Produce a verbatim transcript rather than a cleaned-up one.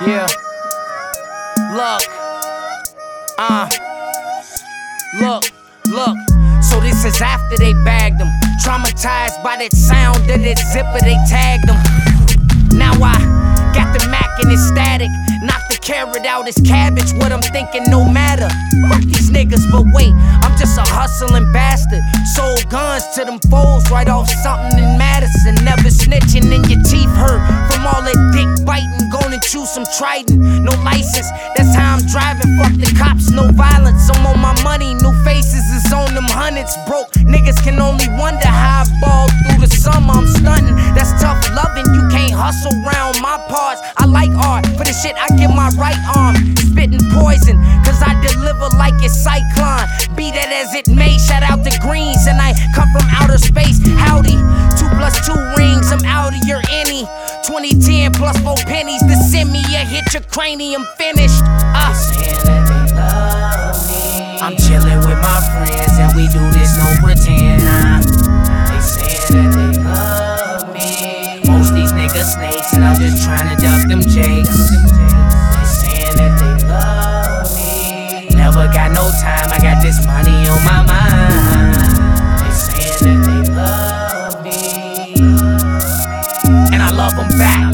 Yeah. Look. Uh. Look. Look. So this is after they bagged him. Traumatized by that sound of that zipper, they tagged him. Now I got the Mac and it's static. Knock the carrot out, it's cabbage. What I'm thinking, no matter. Fuck these niggas, but wait, I'm just a hustling bastard. Sold guns to them foes right off something in Madison. Never snitching and your teeth hurt from all that dick biting. Gonna chew some Trident, no license. That's how I'm driving. Fuck the cops, no violence. I'm on my money, new faces is on them hundreds. Broke niggas can only wonder how I balled through the summer. I'm stunting, that's tough loving. You can't hustle around my parts. I like art, for the shit I give my right arm. Spitting poison, cause I deliver like it's Cyclone. Be that as it may, shout out to Greens. And I come from outer space, howdy. Two plus two rings, I'm out of your any. twenty ten plus four pennies to send me a hit your cranium finished. Uh. Saying that they love me. I'm chilling with my friends and we do this no pretend. Nah. They saying that they love me. Most these niggas snakes and I'm just trying to duck them jakes. They saying that they love me. Never got no time, I got this money on my mind. They saying that they love me. And I love them back.